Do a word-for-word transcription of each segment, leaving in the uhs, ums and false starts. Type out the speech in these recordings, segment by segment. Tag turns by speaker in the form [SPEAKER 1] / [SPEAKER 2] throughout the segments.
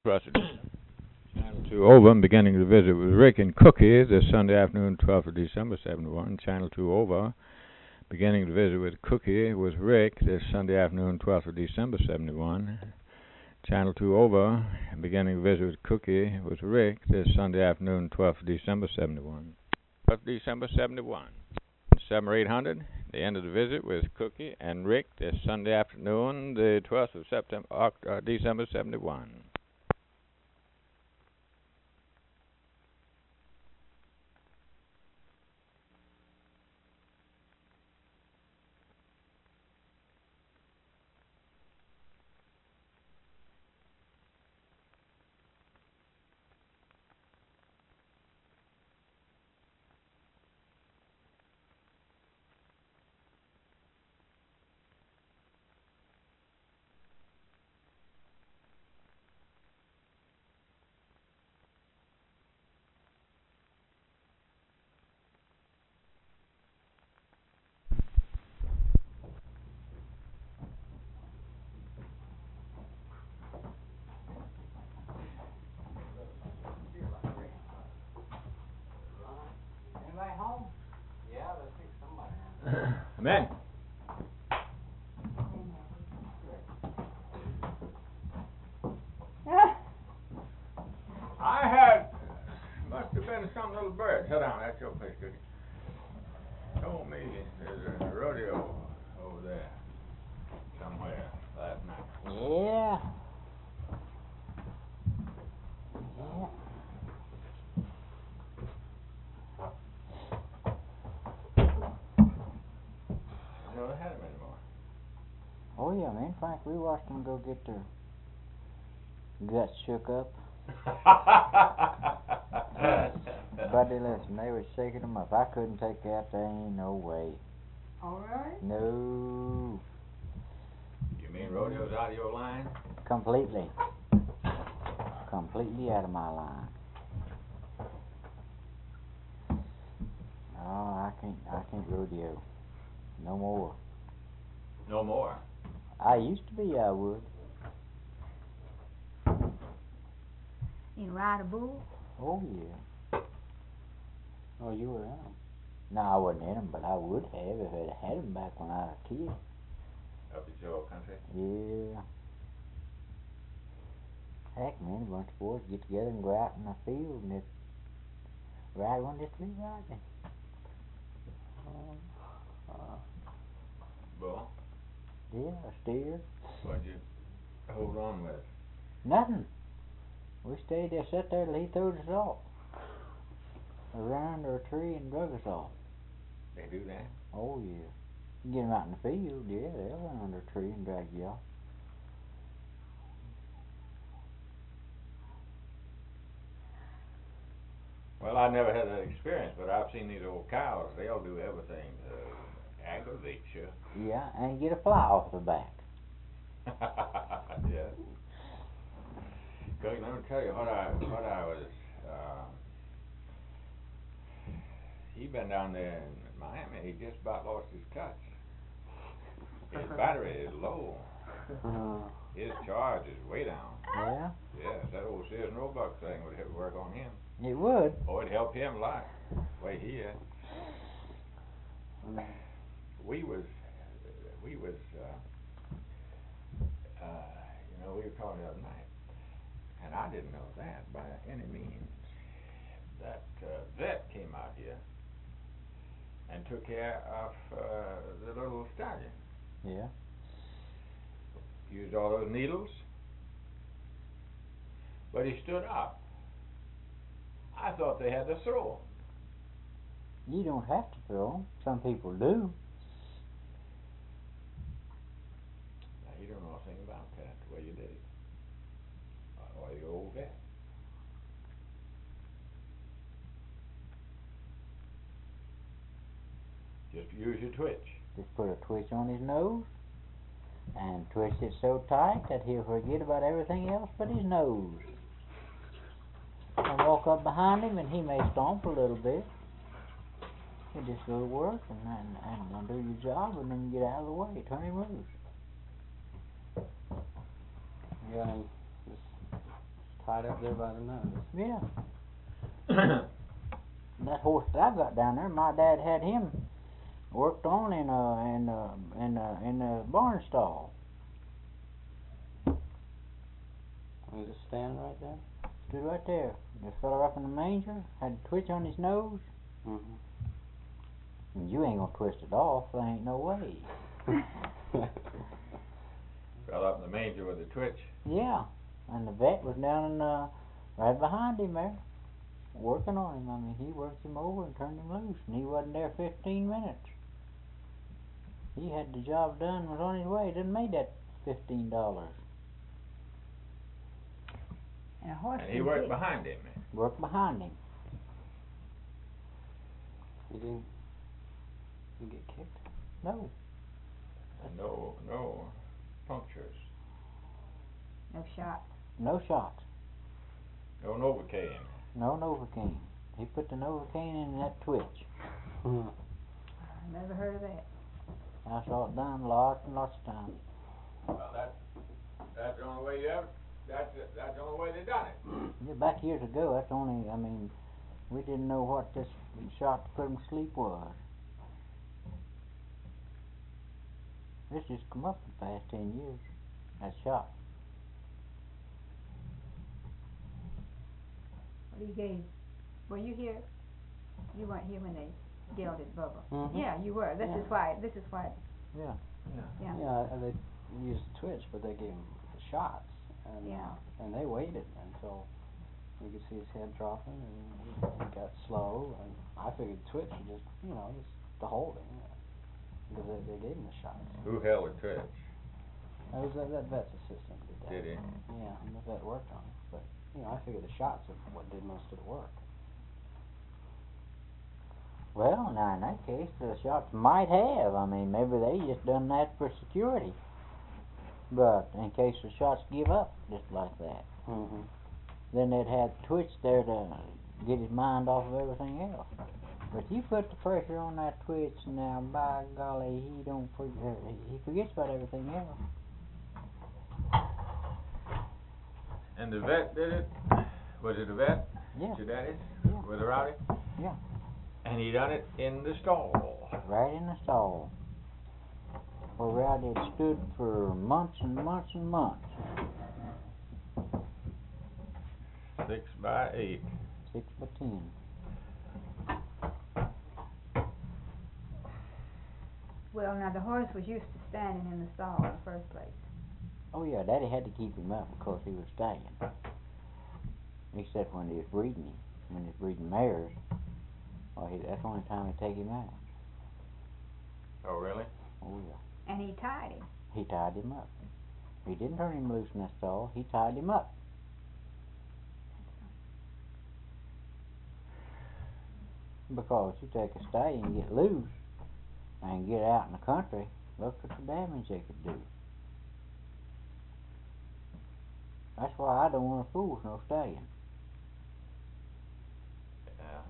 [SPEAKER 1] Trusted. Channel two over. I'm beginning to visit with Rick and Cookie this Sunday afternoon, twelfth of December, seventy-one. Channel two over. Beginning to visit with Cookie with Rick this Sunday afternoon, twelfth of December, seventy-one. Channel two over. Beginning to visit with Cookie with Rick this Sunday afternoon, twelfth of December, seventy-one. twelfth of December, seventy-one. seven or eight hundred. The end of the visit with Cookie and Rick this Sunday afternoon, the twelfth of September, uh, December, seventy-one.
[SPEAKER 2] Anybody home? Yeah, let's pick somebody.
[SPEAKER 1] Amen. I had, must have been some little bird. Sit down, that's your place, Cookie. Told me there's a rodeo over there somewhere last night.
[SPEAKER 2] Yeah. Yeah.
[SPEAKER 1] I never had them anymore.
[SPEAKER 2] Oh yeah, man. Frank, we watched them go get their guts shook up. Buddy, listen, they was shaking them up. I couldn't take that. There ain't no way.
[SPEAKER 3] All right.
[SPEAKER 2] No.
[SPEAKER 1] You mean rodeo's out of your line?
[SPEAKER 2] Completely. Completely out of my line. Oh, I can't. I can't rodeo. No more.
[SPEAKER 1] No more.
[SPEAKER 2] I used to be. I would.
[SPEAKER 3] You ride a bull?
[SPEAKER 2] Oh yeah. Oh, you were in them. No, I wasn't in them, but I would have if I'd had them back when I was a kid.
[SPEAKER 1] Up at your country?
[SPEAKER 2] Yeah. Heck, man, a bunch of boys get together and go out in the field and just ride one just to be riding. Uh, uh,
[SPEAKER 1] Bull?
[SPEAKER 2] yeah, a steer.
[SPEAKER 1] What'd you hold on with?
[SPEAKER 2] Nothing. We stayed there, sat there till he throwed us off. We ran under a tree and drug us off.
[SPEAKER 1] They do that?
[SPEAKER 2] Oh, yeah. You get them out in the field, yeah, they'll run under a tree and drag you off.
[SPEAKER 1] Well, I never had that experience, but I've seen these old cows. They'll do everything to aggravate you.
[SPEAKER 2] Yeah, and get a fly off the back.
[SPEAKER 1] Yeah. Cause let me tell you what I what I was. Uh, he been down there in Miami. He just about lost his touch. His battery is low.
[SPEAKER 2] Uh,
[SPEAKER 1] His charge is way down.
[SPEAKER 2] yeah,
[SPEAKER 1] Yeah, that old Sears and Roebuck thing would help work on him.
[SPEAKER 2] it would.
[SPEAKER 1] Oh, it'd help him a lot. The way he is. We was, we was, uh, uh, you know, we were talking the other night, and I didn't know that by any means. That uh, vet came out here and took care of uh, the little stallion.
[SPEAKER 2] Yeah.
[SPEAKER 1] Used all those needles, but he stood up. I thought they had to throw him.
[SPEAKER 2] You don't have to throw them. Some people do.
[SPEAKER 1] Now, you don't know a thing about that, the way you did it. Or your old vet. Just use your twitch.
[SPEAKER 2] Just put a twitch on his nose and twist it so tight that he'll forget about everything else but his nose. And walk up behind him and he may stomp a little bit. You just go to work and, and, and do your job and then get out of the way. Turn him loose.
[SPEAKER 4] You got any Tied up there by the nose.
[SPEAKER 2] Yeah. That horse that I got down there, my dad had him worked on in a in a in a in a barn stall.
[SPEAKER 4] And just standing right there.
[SPEAKER 2] Stood right there. The fella up in the manger had a twitch on his nose.
[SPEAKER 4] Mm-hmm.
[SPEAKER 2] And you ain't gonna twist it off. There ain't no way.
[SPEAKER 1] Fell up in the manger with a twitch.
[SPEAKER 2] Yeah. And the vet was down in uh, right behind him there, working on him. I mean, he worked him over and turned him loose, and he wasn't there fifteen minutes. He had the job done, was on his way. Didn't make that fifteen dollars.
[SPEAKER 3] And a horse
[SPEAKER 1] And he
[SPEAKER 3] can
[SPEAKER 1] worked
[SPEAKER 3] kick.
[SPEAKER 1] behind him.
[SPEAKER 2] Worked behind him.
[SPEAKER 4] You didn't you get kicked?
[SPEAKER 2] No.
[SPEAKER 1] No, no punctures.
[SPEAKER 3] No shot.
[SPEAKER 2] No shots.
[SPEAKER 1] No Novocaine.
[SPEAKER 2] No Novocaine. He put the Novocaine in that twitch.
[SPEAKER 4] Hmm.
[SPEAKER 3] I never heard of that.
[SPEAKER 2] I saw it done lots and lots of times.
[SPEAKER 1] Well, that's that's the only way you ever. That's that's the only way they done it.
[SPEAKER 2] Yeah, back years ago, that's only, I mean, we didn't know what this shot to put him to sleep was. This just come up in the past ten years. That shot.
[SPEAKER 3] What do you gave? Were you here? You weren't here when they gelded Bubba.
[SPEAKER 4] Mm-hmm.
[SPEAKER 3] Yeah, you were. This
[SPEAKER 4] Yeah.
[SPEAKER 3] is why. This is why.
[SPEAKER 2] Yeah.
[SPEAKER 3] Yeah.
[SPEAKER 4] Yeah, and they used twitch, but they gave him shots, and
[SPEAKER 3] Yeah.
[SPEAKER 4] uh, and they waited until you could see his head dropping, and he, he got slow. And I figured twitch was just, you know, just to hold him, you know, because they, they gave him the shots.
[SPEAKER 1] Who held the twitch?
[SPEAKER 4] That was that, that vet's assistant did that.
[SPEAKER 1] Did he?
[SPEAKER 4] Yeah, and the vet worked on it, but you know, I figured the shots are what did most of the work.
[SPEAKER 2] Well, now in that case, the shots might have. I mean, maybe they just done that for security. But in case the shots give up just like that,
[SPEAKER 4] Mm-hmm.
[SPEAKER 2] then they'd have twitch there to get his mind off of everything else. But you put the pressure on that twitch now, by golly, he don't forget. He forgets about everything else.
[SPEAKER 1] And the vet did it? Was it a vet?
[SPEAKER 2] Yeah.
[SPEAKER 1] Your daddy's?
[SPEAKER 2] Yeah.
[SPEAKER 1] With a Rowdy?
[SPEAKER 2] Yeah.
[SPEAKER 1] And he done it in the stall.
[SPEAKER 2] Right in the stall. Where Rowdy had stood for months and months and months.
[SPEAKER 1] Six by eight.
[SPEAKER 2] Six by ten.
[SPEAKER 3] Well, now the horse was used to standing in the stall in the first place.
[SPEAKER 2] Oh yeah, Daddy had to keep him up because he was staying. Except when he was breeding him. When he was breeding mares, well, he, that's the only time he'd take him out.
[SPEAKER 1] Oh, really?
[SPEAKER 2] Oh yeah.
[SPEAKER 3] And he tied him.
[SPEAKER 2] He tied him up. He didn't turn him loose in that stall. He tied him up. Because you take a stay and get loose and get out in the country, look at the damage they could do. That's why I don't want to fool with no stallion.
[SPEAKER 1] Yeah.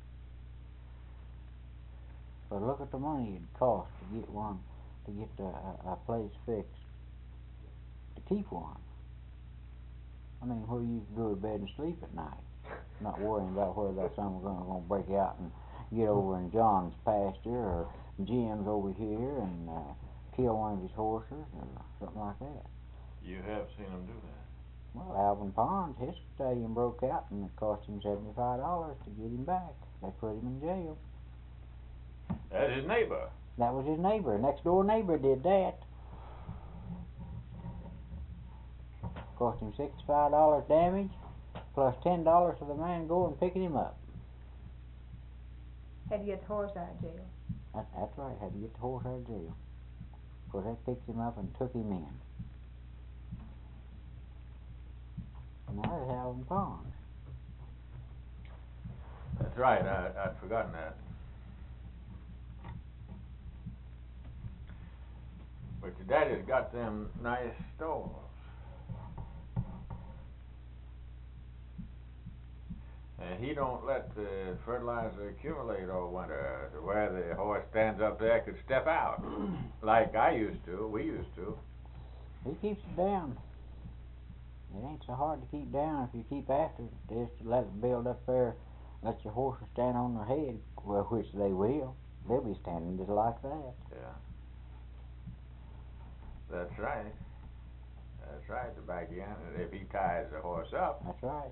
[SPEAKER 2] But look at the money it'd cost to get one, to get a, a, a place fixed, to keep one. I mean, where you can go to bed and sleep at night, not worrying about whether that son was gonna, gonna break out and get over in John's pasture or Jim's over here and uh, kill one of his horses or something like that.
[SPEAKER 1] You have seen him do that.
[SPEAKER 2] Well, Alvin Pond, his stallion broke out and it cost him seventy-five dollars to get him back. They put him in jail.
[SPEAKER 1] That's his neighbor.
[SPEAKER 2] That was his neighbor. Next door neighbor did that. Cost him sixty-five dollars damage, plus ten dollars for the man going and picking him up.
[SPEAKER 3] Had to get the horse out of jail.
[SPEAKER 2] That, that's right, had to get the horse out of jail. Because they picked him up and took him in. And that was Alvin Pond.
[SPEAKER 1] That's right, I, I'd forgotten that. But your daddy's got them nice stalls. And he don't let the fertilizer accumulate all winter to where the horse stands up there could step out. Like I used to, we used to.
[SPEAKER 2] He keeps it down. Yeah. ain't so hard to keep down if you keep after it. Just to let it build up there, let your horses stand on their head, well, which they will. They'll be standing just like that.
[SPEAKER 1] Yeah. That's right. That's right, the back end, and if he ties the horse up.
[SPEAKER 2] That's right.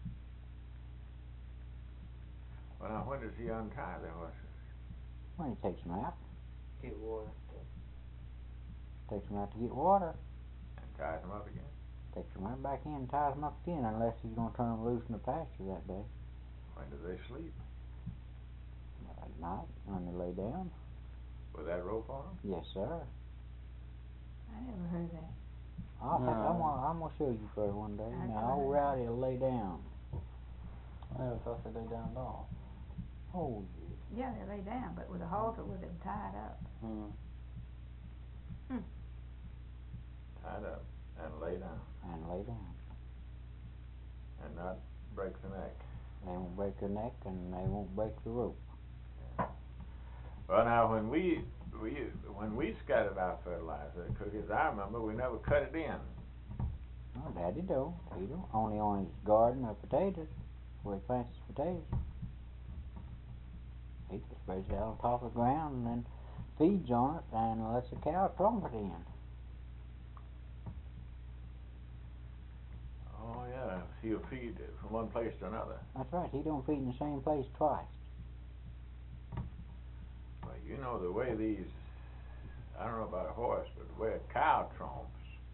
[SPEAKER 1] Well, now, when does he untie the horses?
[SPEAKER 2] When he takes them out.
[SPEAKER 4] Get water.
[SPEAKER 2] Takes them out to get water.
[SPEAKER 1] And ties them up again?
[SPEAKER 2] Takes them right back in and ties them up again, unless he's going to turn them loose in the pasture that day.
[SPEAKER 1] When do they sleep?
[SPEAKER 2] At night, when they lay down.
[SPEAKER 1] With that rope on them?
[SPEAKER 2] Yes, sir.
[SPEAKER 3] I never heard that.
[SPEAKER 2] I'll
[SPEAKER 4] No.
[SPEAKER 2] take, I'm gonna, I'm gonna show you for one day.
[SPEAKER 3] I
[SPEAKER 2] Now,
[SPEAKER 3] never
[SPEAKER 2] old
[SPEAKER 3] heard
[SPEAKER 2] Rowdy will lay down.
[SPEAKER 4] I never thought they lay down at all.
[SPEAKER 2] Oh,
[SPEAKER 3] Yeah, they lay down, but with a halter with them tied up.
[SPEAKER 4] Hmm.
[SPEAKER 1] Tied up and lay down.
[SPEAKER 2] and lay down.
[SPEAKER 1] And not break the neck.
[SPEAKER 2] They won't break their neck and they won't break the rope.
[SPEAKER 1] Well, now, when we, we, when we scattered our fertilizer, cookies, I remember we never cut it in.
[SPEAKER 2] No, Daddy don't. He don't. Only on his garden of potatoes, where he plants his potatoes. He just spreads it out on top of the ground and then feeds on it and lets the cow tromp it in.
[SPEAKER 1] Oh, yeah, he'll feed it from one place to another.
[SPEAKER 2] That's right. He don't feed in the same place twice.
[SPEAKER 1] Well, you know the way these, I don't know about a horse, but the way a cow tromps,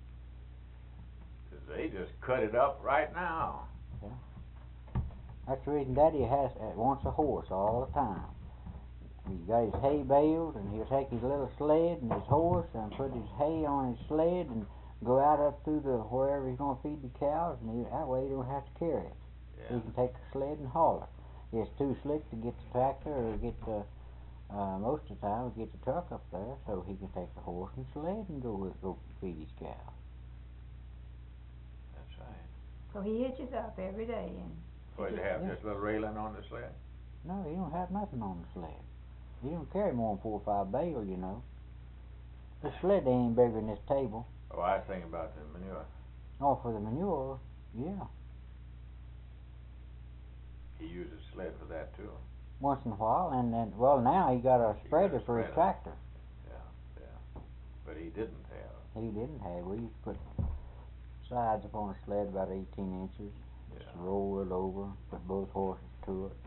[SPEAKER 1] is they just cut it up right now.
[SPEAKER 2] That's the reason Daddy has uh, wants a horse all the time. He's got his hay baled, and he'll take his little sled and his horse and put his hay on his sled and go out up through the wherever he's going to feed the cows, and he, that way he don't have to carry it.
[SPEAKER 1] Yeah.
[SPEAKER 2] He can take the sled and haul it. It's too slick to get the tractor or get the, uh, most of the time, get the truck up there, so he can take the horse and sled and go with, go feed his cows.
[SPEAKER 1] That's right.
[SPEAKER 3] So he hitches up every day and
[SPEAKER 1] What, they have
[SPEAKER 2] Yeah.
[SPEAKER 1] just a little railing on the sled?
[SPEAKER 2] No, he don't have nothing on the sled. He don't carry more than four or five bales, you know. The sled ain't bigger than this table.
[SPEAKER 1] Oh, I was thinking about the manure.
[SPEAKER 2] Oh, for the manure, yeah.
[SPEAKER 1] He uses sled for that too.
[SPEAKER 2] Once in a while, and then, well, now he got a
[SPEAKER 1] He
[SPEAKER 2] spreader
[SPEAKER 1] got a
[SPEAKER 2] for his
[SPEAKER 1] spreader.
[SPEAKER 2] tractor.
[SPEAKER 1] Yeah, yeah. But he didn't have.
[SPEAKER 2] He didn't have. We used to put sides upon a sled about eighteen inches. Just
[SPEAKER 1] Yeah.
[SPEAKER 2] roll it over, put both horses to it.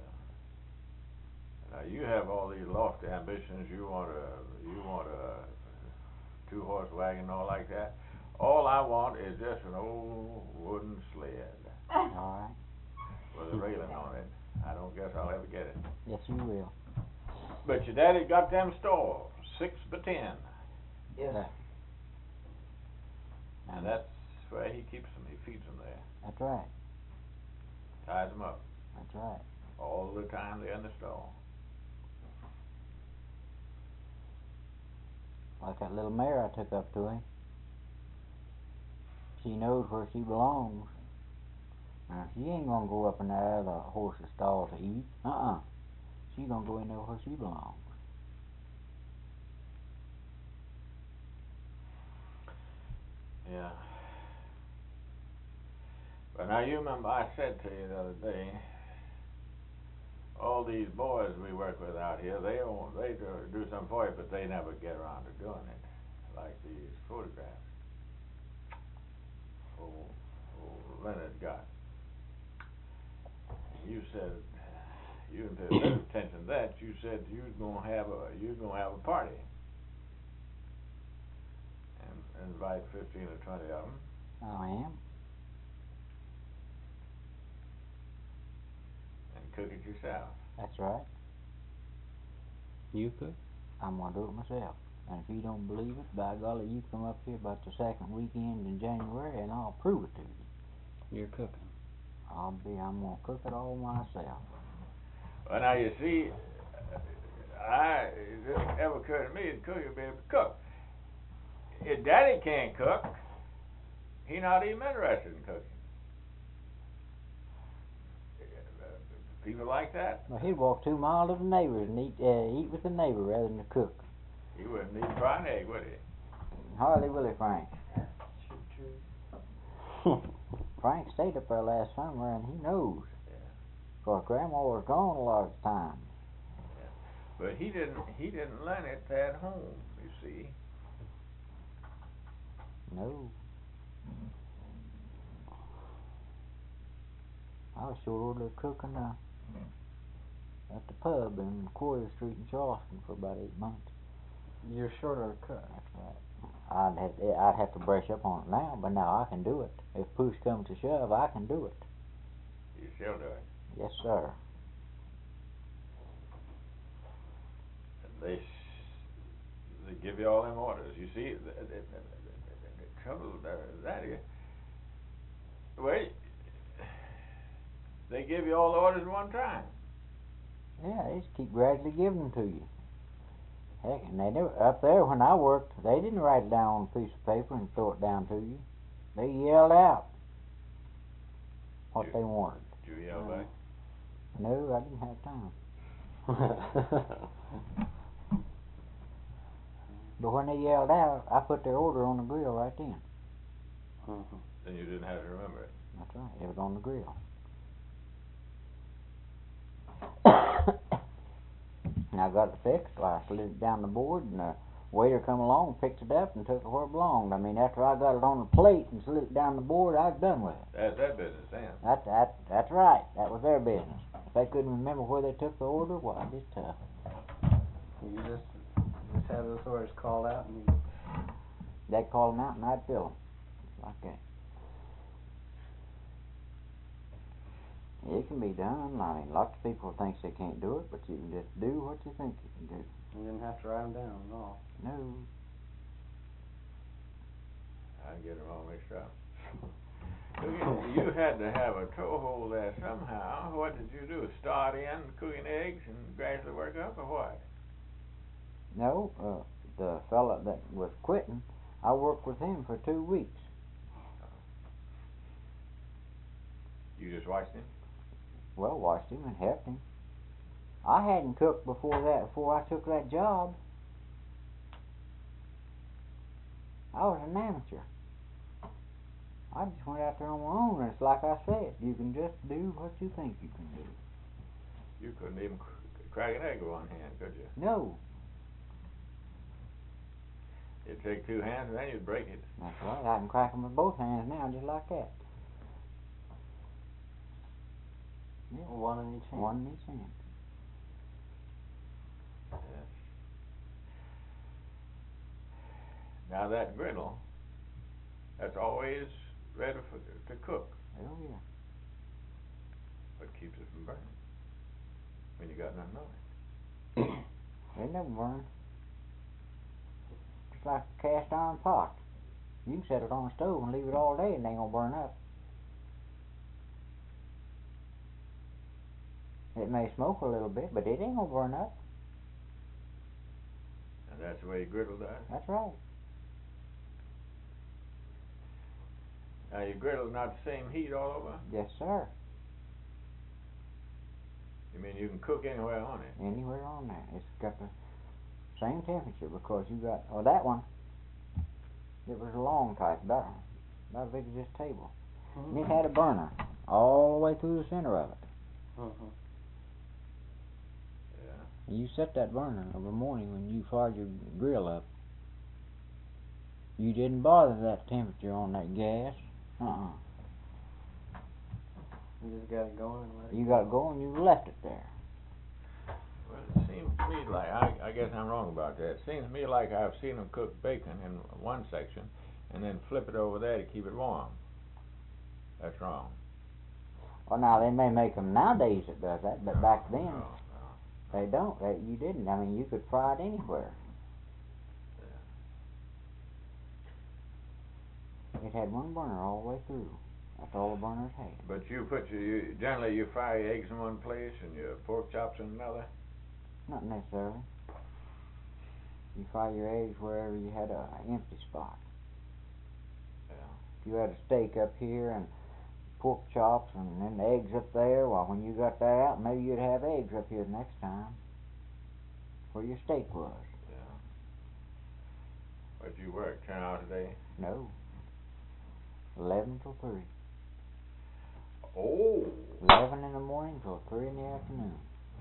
[SPEAKER 1] Now you have all these lofty ambitions. You want a, you want a two horse wagon and all like that. All I want is just an old wooden sled
[SPEAKER 2] All right.
[SPEAKER 1] with a railing on it. I don't guess I'll ever get it.
[SPEAKER 2] Yes, you will.
[SPEAKER 1] But your daddy got them stalls, six by ten,
[SPEAKER 4] Yes.
[SPEAKER 2] That-
[SPEAKER 1] and that's where he keeps them. He feeds them there,
[SPEAKER 2] That's right.
[SPEAKER 1] ties them up
[SPEAKER 2] That's right.
[SPEAKER 1] all the time they're in the stall.
[SPEAKER 2] Like that little mare I took up to him. She knows where she belongs. Now, she ain't gonna go up in there the horse's stall to eat. Uh-uh. She's gonna go in there where she belongs.
[SPEAKER 1] Yeah. But now you remember I said to you the other day, all these boys we work with out here, they don't, they do, do something for you, but they never get around to doing it, like these photographs. Old, old Leonard got. You said, you didn't pay a bit of attention to that. You said you was gonna have a, you was gonna have a party, and invite fifteen or twenty of them.
[SPEAKER 2] I am.
[SPEAKER 1] And cook it yourself.
[SPEAKER 2] That's right.
[SPEAKER 4] You could?
[SPEAKER 2] I'm gonna do it myself. And if you don't believe it, by golly, you come up here about the second weekend in January and I'll prove it to you.
[SPEAKER 4] You're cooking.
[SPEAKER 2] I'll be, I'm gonna cook it all myself.
[SPEAKER 1] Well, now you see, I it didn't ever occurred to me that Cookie would be able to cook. If Daddy can't cook, he not even interested in cooking. People like that,
[SPEAKER 2] Well, he'd walk two miles to the neighbors and eat, uh, eat with the neighbor rather than to cook.
[SPEAKER 1] he wouldn't even fry an egg, would he?
[SPEAKER 2] Hardly will he, Frank.
[SPEAKER 4] True, true.
[SPEAKER 2] Frank stayed up there last summer, and he knows.
[SPEAKER 1] Yeah.
[SPEAKER 2] Cause Grandma was gone a lot of the time.
[SPEAKER 1] But he didn't. He didn't learn it at home. You see.
[SPEAKER 2] No. I was sure ordered cooking uh, at the pub in Quarry Street in Charleston for about eight months.
[SPEAKER 4] You're short of a cook.
[SPEAKER 2] That's right. I'd have to, I'd have to brush up on it now, but now I can do it. If push comes to shove, I can do it.
[SPEAKER 1] You shall do it.
[SPEAKER 2] Yes, sir.
[SPEAKER 1] They s- they give you all them orders. You see, the, the, the, the, the trouble is that is, well, they give you all the orders at one time.
[SPEAKER 2] Yeah, they just keep gradually giving them to you. Heck, and they never, up there when I worked, they didn't write it down on a piece of paper and throw it down to you. They yelled out what
[SPEAKER 1] You-
[SPEAKER 2] they wanted.
[SPEAKER 1] Did you yell
[SPEAKER 4] Oh.
[SPEAKER 1] back?
[SPEAKER 2] No, I didn't have time. But when they yelled out, I put their order on the grill right then.
[SPEAKER 4] Mm-hmm.
[SPEAKER 1] Then you didn't have to remember it.
[SPEAKER 2] That's right, it was on the grill. And I got it fixed, I slid it down the board, and the waiter come along, picked it up, and took it where it belonged. I mean, after I got it on the plate and slid it down the board, I was done with it.
[SPEAKER 1] That's their business then.
[SPEAKER 2] That, that, that's right, that was their business. If they couldn't remember where they took the order, well, it's tough.
[SPEAKER 4] You just just have those orders called out, and you,
[SPEAKER 2] They'd call them out, and I'd fill them. Just like that. It can be done. I mean, lots of people think they can't do it, but you can just do what you think you can do.
[SPEAKER 4] you didn't have to write them down at all.
[SPEAKER 2] No.
[SPEAKER 1] I get them all mixed up. you, you had to have a toehold there somehow. What did you do? Start in cooking eggs and gradually work up, or what?
[SPEAKER 2] No, uh, the fella that was quitting, I worked with him for two weeks.
[SPEAKER 1] You just watched him?
[SPEAKER 2] Well, watched him and helped him. I hadn't cooked before that, before I took that job. I was an amateur. I just went out there on my own, and it's like I said, you can just do what you think you can do.
[SPEAKER 1] You couldn't even cr- crack an egg with one hand, could you?
[SPEAKER 2] No,
[SPEAKER 1] You'd take two hands and then you'd break it.
[SPEAKER 2] that's right. I can crack them with both hands now, just like that. Yeah,
[SPEAKER 4] One in each hand.
[SPEAKER 2] one in each hand.
[SPEAKER 1] Yes. Now that griddle, that's always ready for to cook.
[SPEAKER 2] Oh yeah.
[SPEAKER 1] What keeps it from burning? When you got nothing on it.
[SPEAKER 2] They never burn. Just like a cast iron pot. You can set it on the stove and leave it all day and it ain't gonna burn up. It may smoke a little bit, but it ain't gonna burn up.
[SPEAKER 1] And that's the way your griddle does.
[SPEAKER 2] That's right.
[SPEAKER 1] Now your griddle's not the same heat all over?
[SPEAKER 2] Yes, sir.
[SPEAKER 1] You mean you can cook anywhere on it?
[SPEAKER 2] Anywhere on there. It's got the same temperature because you got, oh, that one, it was a long type, about, about as big as this table.
[SPEAKER 4] Mm-hmm.
[SPEAKER 2] And it had a burner all the way through the center of it.
[SPEAKER 4] Mm-hmm.
[SPEAKER 1] Yeah.
[SPEAKER 2] And you set that burner every morning when you fired your grill up. You didn't bother that temperature on that gas. Uh-uh.
[SPEAKER 4] You just got it going and let it
[SPEAKER 2] You
[SPEAKER 4] go.
[SPEAKER 2] got it going, you left it there.
[SPEAKER 1] Well, it seems to me like, I, I guess I'm wrong about that. It seems to me like I've seen them cook bacon in one section and then flip it over there to keep it warm. That's wrong.
[SPEAKER 2] Well, now, they may make them nowadays that does that, but back then,
[SPEAKER 1] No, no.
[SPEAKER 2] they don't. They, you didn't. I mean, you could fry it anywhere. It had one burner all the way through. That's all the burners had.
[SPEAKER 1] But you put your, you, generally you fry your eggs in one place and your pork chops in another?
[SPEAKER 2] Not necessarily. You fry your eggs wherever you had a empty spot.
[SPEAKER 1] Yeah.
[SPEAKER 2] If you had a steak up here and pork chops and then the eggs up there, well, when you got that out, maybe you'd have eggs up here the next time where your steak was.
[SPEAKER 1] Yeah. What'd you work, ten hours a day?
[SPEAKER 2] No. Eleven till three.
[SPEAKER 1] Oh.
[SPEAKER 2] Eleven in the morning till three in the afternoon.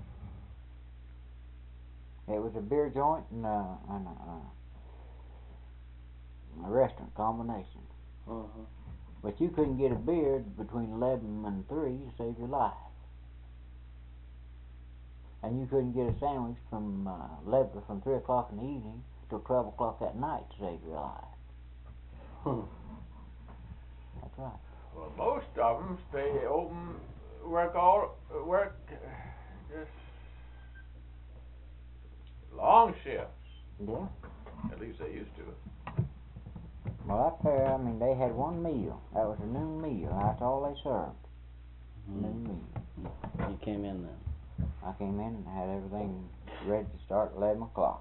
[SPEAKER 2] It was a beer joint and a, and a, a restaurant combination.
[SPEAKER 4] Uh-huh.
[SPEAKER 2] But you couldn't get a beer between eleven and three to save your life. And you couldn't get a sandwich from uh, eleven, from three o'clock in the evening till twelve o'clock at night to save your life.
[SPEAKER 4] Hmm.
[SPEAKER 2] That's right.
[SPEAKER 1] Well, most of them stay open, work all, work just long shifts.
[SPEAKER 2] Yeah.
[SPEAKER 1] At least they used to.
[SPEAKER 2] Well, up there, I mean, they had one meal. That was a noon meal. That's all they served.
[SPEAKER 4] Mm.
[SPEAKER 2] Noon meal.
[SPEAKER 4] You came in then.
[SPEAKER 2] I came in and had everything ready to start at eleven o'clock.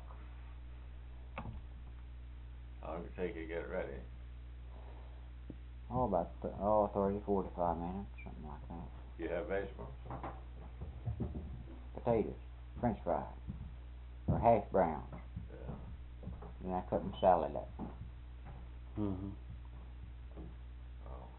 [SPEAKER 1] How long did it take you to get it ready?
[SPEAKER 2] Oh, about th- oh, thirty, forty-five minutes, something like that.
[SPEAKER 1] You have vegetables?
[SPEAKER 2] Potatoes, French fries, or hash browns.
[SPEAKER 1] Yeah.
[SPEAKER 2] Then I cut my salad up.
[SPEAKER 4] Mm-hmm.
[SPEAKER 1] Oh.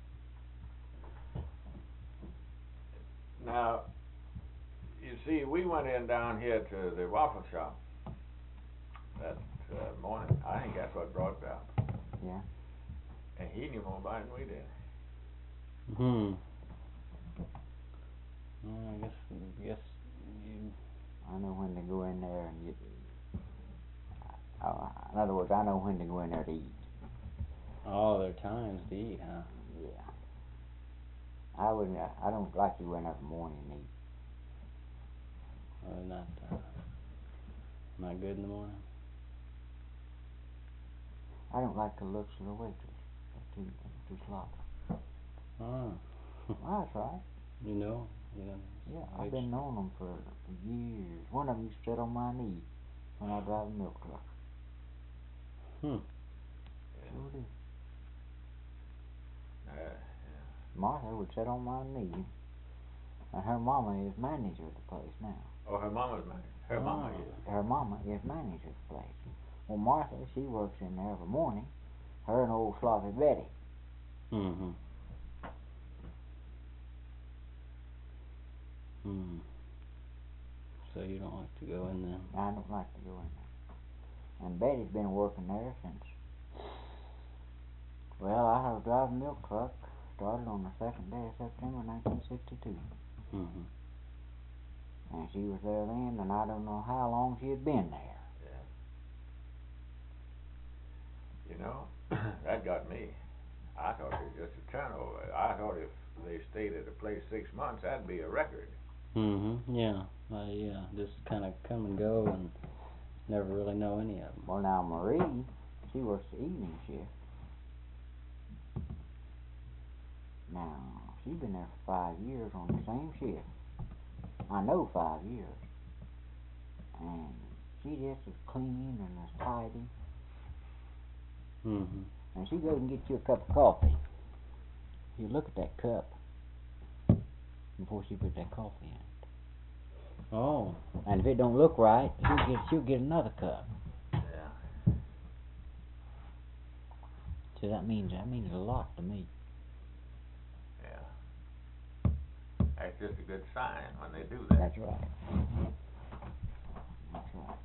[SPEAKER 1] Now, you see, we went in down here to the waffle shop that uh, morning. I think that's what brought it up.
[SPEAKER 2] Yeah.
[SPEAKER 1] And he knew more about it than we did.
[SPEAKER 4] Hmm. Well, I guess, I guess you...
[SPEAKER 2] I know when to go in there and get. Uh, in other words, I know when to go in there to eat.
[SPEAKER 4] Oh, there are times to eat, huh?
[SPEAKER 2] Yeah. I wouldn't. I don't like to go in there in the morning and eat.
[SPEAKER 4] Well, not, uh, not good in the morning?
[SPEAKER 2] I don't like the looks of the waitress. They're too, they're too sloppy.
[SPEAKER 4] Oh.
[SPEAKER 2] Well, that's right.
[SPEAKER 4] You know? You know?
[SPEAKER 2] Yeah, I've been knowing them for, for years. One of them used to sit on my knee when I drive a milk truck.
[SPEAKER 4] Hmm.
[SPEAKER 2] Sure did.
[SPEAKER 1] Uh, yeah.
[SPEAKER 2] Martha would sit on my knee, and her mama is manager of the place now.
[SPEAKER 1] Oh, her mama's married. Her
[SPEAKER 4] Oh.
[SPEAKER 1] mama is.
[SPEAKER 2] Her mama is manager of the place. Well, Martha, she works in there every morning. Her and old sloppy Betty.
[SPEAKER 4] Mm-hmm. Hmm. So you don't like to go in there?
[SPEAKER 2] I don't like to go in there. And Betty's been working there since, well, I was driving a milk truck. Started on the second day of September nineteen sixty-two.
[SPEAKER 4] Mm-hmm.
[SPEAKER 2] And she was there then, and I don't know how long she had been there.
[SPEAKER 1] Yeah. You know, that got me. I thought it was just a turnover. I thought if they stayed at a place six months, that'd be a record.
[SPEAKER 4] Mm-hmm. Yeah. Uh, yeah. Just kind of come and go and never really know any of them.
[SPEAKER 2] Well, now Marie, she works the evening shift. Now, she's been there for five years on the same shift. I know five years. And she just as clean and as tidy.
[SPEAKER 4] Mm-hmm.
[SPEAKER 2] And she goes and gets you a cup of coffee. You look at that cup before she puts that coffee in.
[SPEAKER 4] Oh.
[SPEAKER 2] And if it don't look right, she'll get she'll get another cup.
[SPEAKER 1] Yeah.
[SPEAKER 2] So that means that means a lot to me.
[SPEAKER 1] Yeah. That's just a good sign when they do that.
[SPEAKER 2] That's right. That's right.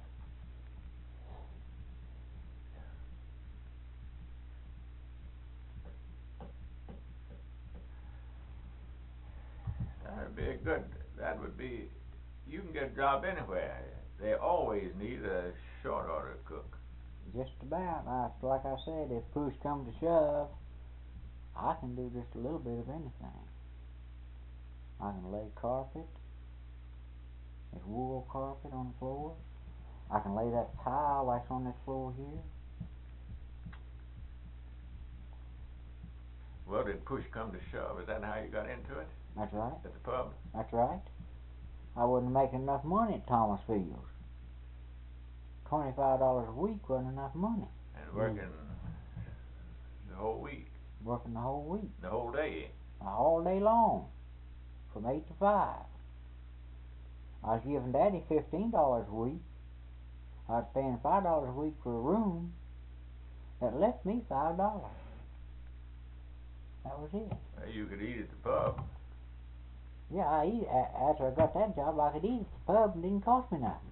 [SPEAKER 1] That would be a good. That would be. You can get a job anywhere. They always need a short order cook.
[SPEAKER 2] Just about. I, like I said, if push comes to shove, I can do just a little bit of anything. I can lay carpet. There's wool carpet on the floor. I can lay that tile that's on this floor here.
[SPEAKER 1] Well, did push come to shove? Is that how you got into it?
[SPEAKER 2] That's right.
[SPEAKER 1] At the pub?
[SPEAKER 2] That's right. I wasn't making enough money at Thomas Fields. Twenty-five dollars a week wasn't enough money.
[SPEAKER 1] And working mm. the whole week?
[SPEAKER 2] Working the whole week.
[SPEAKER 1] The whole day?
[SPEAKER 2] All day long. From eight to five. I was giving Daddy fifteen dollars a week. I was paying five dollars a week for a room. That left me five dollars. That was it.
[SPEAKER 1] Uh, you could eat at the pub.
[SPEAKER 2] Yeah, I eat. A- after I got that job, I could eat at the pub and it didn't cost me nothing.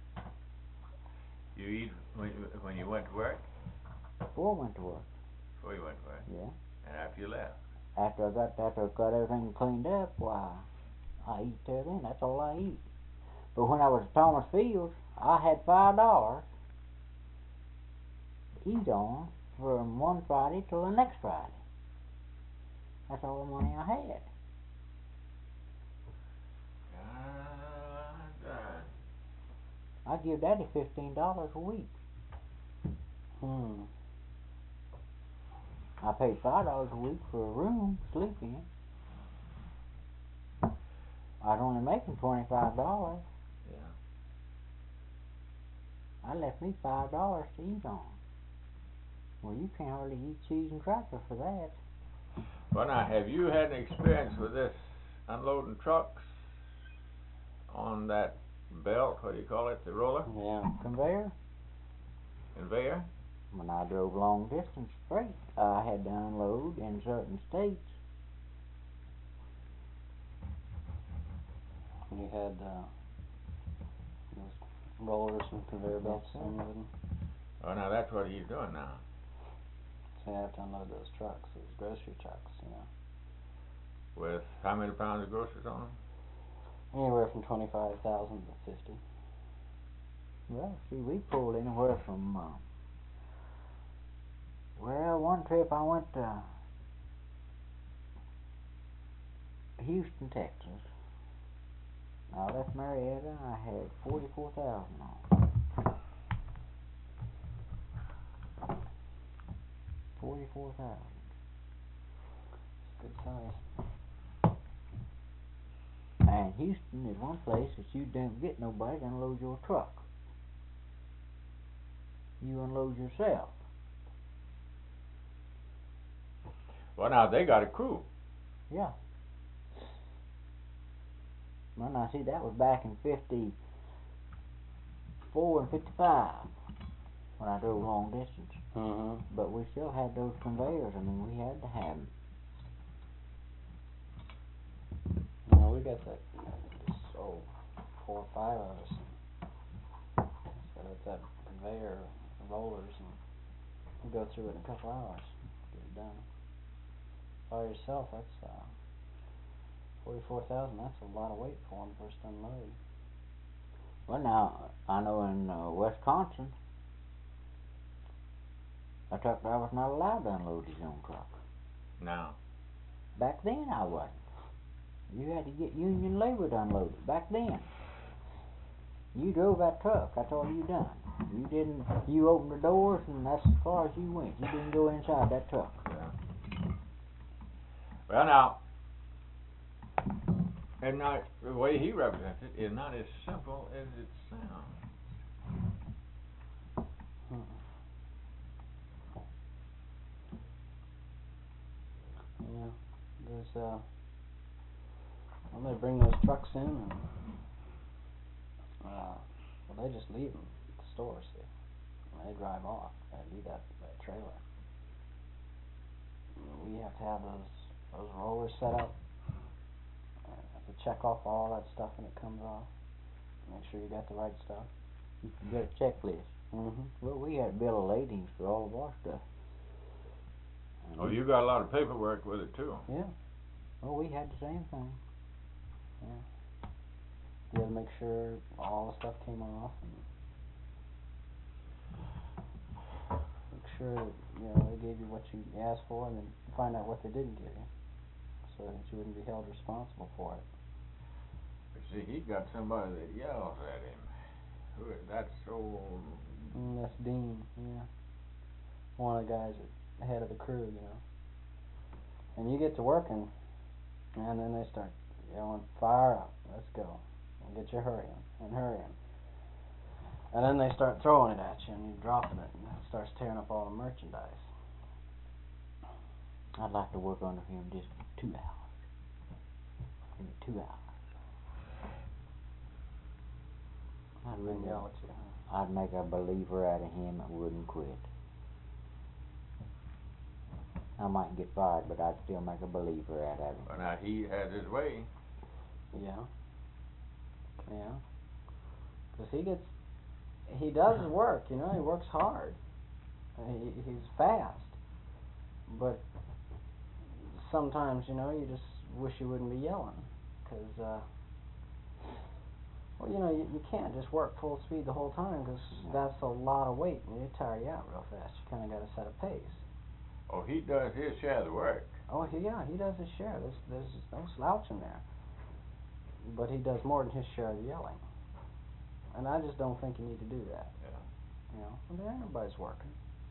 [SPEAKER 1] You eat when you, when you went to work?
[SPEAKER 2] Before I went to work.
[SPEAKER 1] Before you went to work?
[SPEAKER 2] Yeah.
[SPEAKER 1] And after you left?
[SPEAKER 2] After I got after I got everything cleaned up, why, I eat there then. That's all I eat. But when I was at Thomas Fields, I had five dollars to eat on from one Friday till the next Friday. That's all the money I had.
[SPEAKER 1] God darn.
[SPEAKER 2] I give Daddy fifteen dollars a week.
[SPEAKER 4] Hmm.
[SPEAKER 2] I paid five dollars a week for a room to sleep in. I was only making twenty five dollars.
[SPEAKER 1] Yeah.
[SPEAKER 2] I left me five dollars to eat on. Well, you can't hardly eat cheese and crackers for that.
[SPEAKER 1] Well, now, have you had an experience with this unloading trucks on that belt? What do you call it? The roller?
[SPEAKER 4] Yeah.
[SPEAKER 2] Conveyor?
[SPEAKER 1] Conveyor?
[SPEAKER 2] When I drove long distance freight, I had to unload in certain states.
[SPEAKER 4] You had uh, those rollers and conveyor belts
[SPEAKER 2] Yes, sir.
[SPEAKER 4] unloading.
[SPEAKER 1] Oh, now that's what he's doing now.
[SPEAKER 4] So you have to unload those trucks, those grocery trucks, you know.
[SPEAKER 1] With how many pounds of groceries on them?
[SPEAKER 4] Anywhere from twenty-five thousand to fifty.
[SPEAKER 2] Well, see, we pulled anywhere from, uh, well, one trip I went to Houston, Texas. I left Marietta, I had forty-four thousand on. forty-four thousand.
[SPEAKER 4] Good size.
[SPEAKER 2] And Houston is one place that you don't get nobody to unload your truck. You unload yourself.
[SPEAKER 1] Well, now, they got a crew.
[SPEAKER 2] Yeah. Well, now, see, that was back in fifty-four and fifty-five when I drove long distance.
[SPEAKER 4] Mm-hmm.
[SPEAKER 2] But we still had those conveyors. I mean, we had to have them.
[SPEAKER 4] No, we got that. Just oh, four or five of us. So it's that conveyor, rollers, and you go through it in a couple hours. Get it done. By yourself, that's uh, forty-four thousand. That's a lot of weight for one first unload.
[SPEAKER 2] Well, now, I know in uh, Wisconsin, a truck driver's not allowed to unload his own truck.
[SPEAKER 1] No.
[SPEAKER 2] Back then, I wasn't. You had to get union labor to unload it. Back then. You drove that truck. That's all you done. You didn't. You opened the doors, and that's as far as you went. You didn't go inside that truck.
[SPEAKER 1] Yeah. Well, now, and now, the way he represents it is not as simple as it sounds.
[SPEAKER 4] Yeah, there's uh, when they bring those trucks in, and uh, well, they just leave them at the store, see, and they drive off. They leave that that trailer. We have to have those those rollers set up. Uh, have to check off all that stuff when it comes off. Make sure you got the right stuff.
[SPEAKER 2] You get a checklist.
[SPEAKER 4] Mm-hmm.
[SPEAKER 2] Well, we had a bill of ladings for all of our stuff. And
[SPEAKER 1] Oh,
[SPEAKER 2] we-
[SPEAKER 1] you got a lot of paperwork with it, too.
[SPEAKER 4] Yeah.
[SPEAKER 2] Well, we had the same thing.
[SPEAKER 4] You had to make sure all the stuff came off, and make sure that, you know, they gave you what you asked for, and then find out what they didn't give you, so that you wouldn't be held responsible for it.
[SPEAKER 1] But see, he got somebody that yells at him. Who is, that's so...
[SPEAKER 4] Mm, that's Dean, yeah. One of the guys at the head of the crew, you know. And you get to working, and then they start yelling, "Fire up, let's go. And get your hurrying, and hurrying." And then they start throwing it at you, and you're dropping it, and it starts tearing up all the merchandise.
[SPEAKER 2] I'd like to work under him just two hours. Give me two hours. I'd,
[SPEAKER 4] And
[SPEAKER 2] really,
[SPEAKER 4] they yell at you, huh?
[SPEAKER 2] I'd make a believer out of him that wouldn't quit. I might get fired, but I'd still make a believer out of him.
[SPEAKER 1] Well, now, he has his way.
[SPEAKER 4] Yeah. Yeah. Because he gets, he does his work, you know, he works hard. He, he's fast. But sometimes, you know, you just wish you wouldn't be yelling. Because, uh, well, you know, you, you can't just work full speed the whole time because that's a lot of weight and you tire you out real fast. You kind of got to set a pace.
[SPEAKER 1] Oh, he does his share of the work.
[SPEAKER 4] Oh, he, yeah, he does his share. There's, there's no slouch in there. But he does more than his share of the yelling. And I just don't think you need to do that.
[SPEAKER 1] Yeah.
[SPEAKER 4] You know, I mean, everybody's working.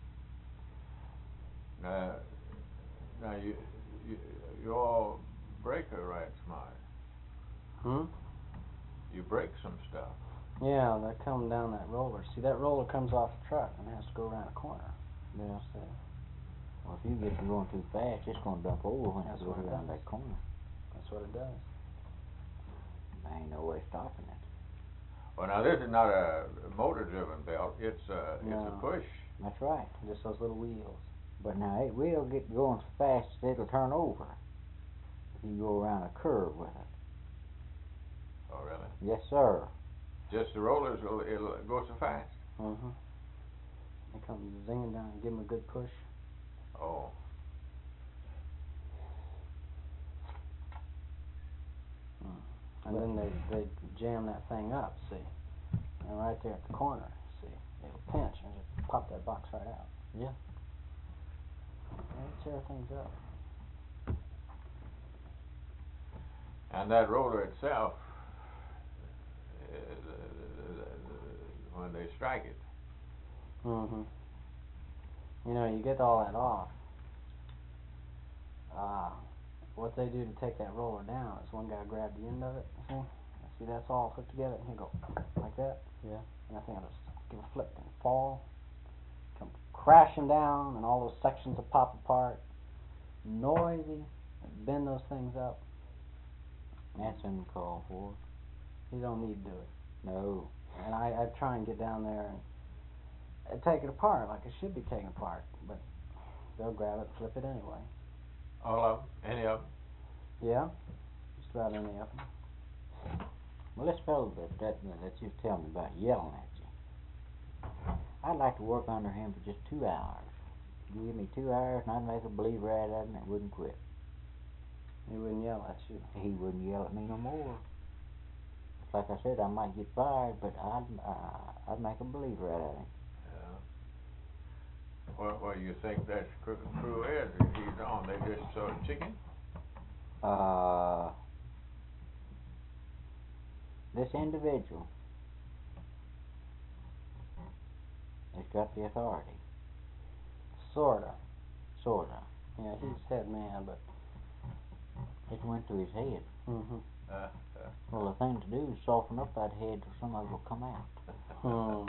[SPEAKER 1] Now, now you, you, you all break her right smart.
[SPEAKER 4] Hmm?
[SPEAKER 1] You break some stuff.
[SPEAKER 4] Yeah, they're coming down that roller. See, that roller comes off the truck and has to go around a corner.
[SPEAKER 2] Yeah.
[SPEAKER 4] So,
[SPEAKER 2] Well, if you get to going too fast, it's going to dump over when
[SPEAKER 4] That's
[SPEAKER 2] it goes
[SPEAKER 4] what it
[SPEAKER 2] around
[SPEAKER 4] does.
[SPEAKER 2] that corner.
[SPEAKER 4] that's what it does.
[SPEAKER 2] There ain't no way stopping it.
[SPEAKER 1] Well, now this is not a motor-driven belt. It's a, it's a
[SPEAKER 4] No.
[SPEAKER 1] push.
[SPEAKER 2] That's right.
[SPEAKER 4] Just those little wheels.
[SPEAKER 2] But now it will get going so fast that it'll turn over if you go around a curve with it.
[SPEAKER 1] Oh, really?
[SPEAKER 2] Yes, sir.
[SPEAKER 1] Just the rollers will it'll go so fast.
[SPEAKER 4] Mm-hmm. They come zinging down and give them a good push.
[SPEAKER 1] Oh.
[SPEAKER 4] Mm. And then they, they jam that thing up, see? And right there at the corner, see? It'll pinch and just pop that box right out.
[SPEAKER 2] Yeah.
[SPEAKER 4] They tear things up.
[SPEAKER 1] And that roller itself, uh, the, the, the, when they strike it.
[SPEAKER 4] Mm-hmm. You know, you get all that off. Uh, what they do to take that roller down is one guy grab the end of it, see? See, that's all put together, and he'll go like that.
[SPEAKER 2] Yeah.
[SPEAKER 4] And I think I'll just give a flip and fall. Come crashing down, and all those sections will pop apart. Noisy. Bend those things up.
[SPEAKER 2] That's uncalled for.
[SPEAKER 4] You don't need to do it.
[SPEAKER 2] No.
[SPEAKER 4] And I, I try and get down there and, and take it apart like it should be taken apart, but they'll grab it, flip it anyway.
[SPEAKER 1] All of them? Any of them?
[SPEAKER 4] Yeah, just about any of them.
[SPEAKER 2] Well, this fellow that, that, that you tell me about yelling at you, I'd like to work under him for just two hours. You give me two hours and I'd make a believer out of him that wouldn't quit.
[SPEAKER 4] He wouldn't yell at you.
[SPEAKER 2] He wouldn't yell at me no more. Like I said, I might get fired, but I'd, uh, I'd make a believer out of him.
[SPEAKER 1] Yeah. What, what do you think that crew, crew is? He's on. They just sort of chicken?
[SPEAKER 2] Uh, this individual has got the authority.
[SPEAKER 4] Sorta.
[SPEAKER 2] Sorta.
[SPEAKER 4] Yeah, he's head man, but.
[SPEAKER 2] It went to his head.
[SPEAKER 4] Mm-hmm.
[SPEAKER 1] Uh, uh.
[SPEAKER 2] Well, the thing to do is soften up that head till some of it will come out.
[SPEAKER 4] Hmm.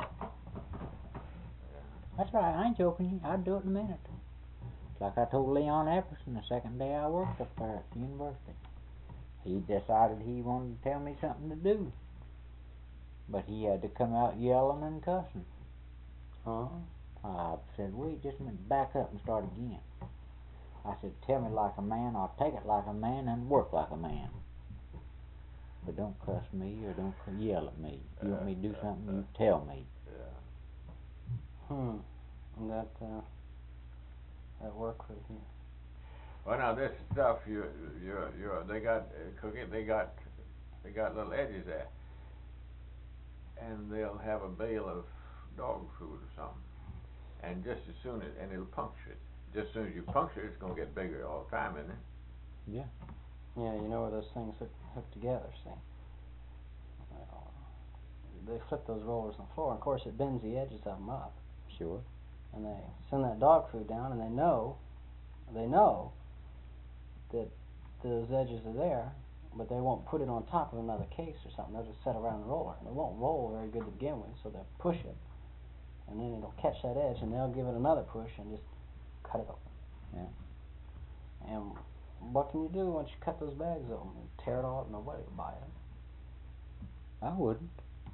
[SPEAKER 2] That's right, I ain't joking you. I'd do it in a minute. Like I told Leon Epperson the second day I worked up there at the university. He decided he wanted to tell me something to do. But he had to come out yelling and cussing.
[SPEAKER 4] Huh?
[SPEAKER 2] I said, wait just a minute, back up and start again. I said, tell me like a man, I'll take it like a man and work like a man. But don't cuss me or don't yell at me. If you want me to do something, you tell me.
[SPEAKER 1] Yeah.
[SPEAKER 4] Hmm. And that, uh, that work with you.
[SPEAKER 1] Well, now this stuff you you you they got uh, cooking. They got they got little edges there, and they'll have a bale of dog food or something, and just as soon as and it'll puncture it. Just as soon as you puncture it, it's gonna get bigger all the time, isn't it?
[SPEAKER 2] Yeah.
[SPEAKER 4] Yeah, you know where those things hook, hook together, see? Well, they flip those rollers on the floor, and of course it bends the edges of them up.
[SPEAKER 2] Sure.
[SPEAKER 4] And they send that dog food down, and they know, they know that those edges are there, but they won't put it on top of another case or something. They'll just set around the roller, and it won't roll very good to begin with, so they'll push it, and then it'll catch that edge, and they'll give it another push and just cut it open.
[SPEAKER 2] Yeah.
[SPEAKER 4] And what can you do once you cut those bags open? You tear it all up, nobody will buy it.
[SPEAKER 2] I wouldn't.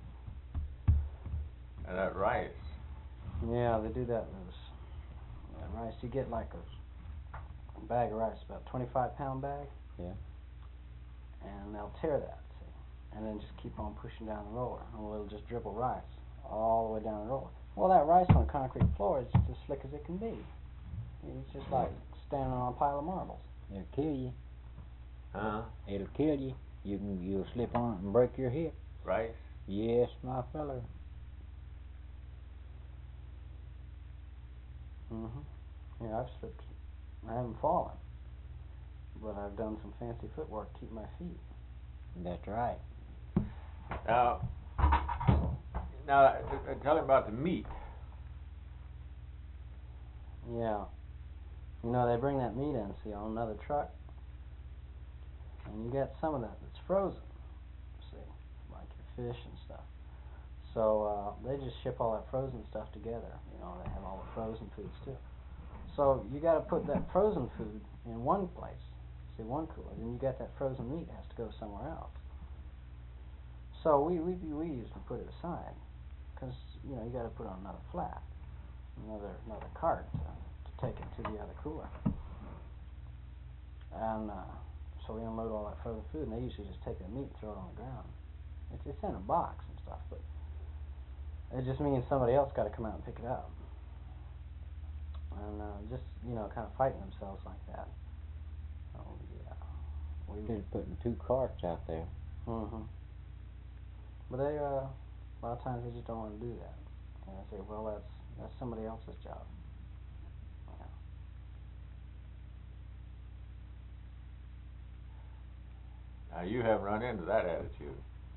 [SPEAKER 1] And that rice.
[SPEAKER 4] Yeah, they do that with those, that rice. You get like a bag of rice, about a twenty-five pound bag.
[SPEAKER 2] Yeah.
[SPEAKER 4] And they'll tear that, and then just keep on pushing down the roller, and it'll just dribble rice all the way down the roller. Well, that rice on a concrete floor is just as slick as it can be. It's just like standing on a pile of marbles.
[SPEAKER 2] It'll kill you.
[SPEAKER 1] Huh?
[SPEAKER 2] It'll kill you. You can you'll slip on it and break your hip.
[SPEAKER 1] Rice?
[SPEAKER 2] Yes, my feller.
[SPEAKER 4] Mhm. Yeah, I've slipped. I haven't fallen, but I've done some fancy footwork to keep my feet.
[SPEAKER 2] That's right.
[SPEAKER 1] Now, now, uh, tell him about the meat.
[SPEAKER 4] Yeah. You know, they bring that meat in, see, on another truck, and you get some of that that's frozen, see, like your fish and stuff. So uh, they just ship all that frozen stuff together. You know, they have all the frozen foods too. So you got to put that frozen food in one place, see, one cooler. Then you got that frozen meat has to go somewhere else. So we we we usually put it aside, because you know you got to put it on another flat, another another cart to, to take it to the other cooler. And uh, so we unload all that frozen food, and they usually just take the meat and throw it on the ground. It's it's in a box and stuff, but it just means somebody else got to come out and pick it up. And uh, just, you know, kind of fighting themselves like that. Oh, yeah. We
[SPEAKER 2] Just putting two carts out there.
[SPEAKER 4] Mm-hmm. But they, uh, a lot of times they just don't want to do that. And I say, well, that's that's somebody else's job. Yeah.
[SPEAKER 1] Now, you haven't run into that attitude.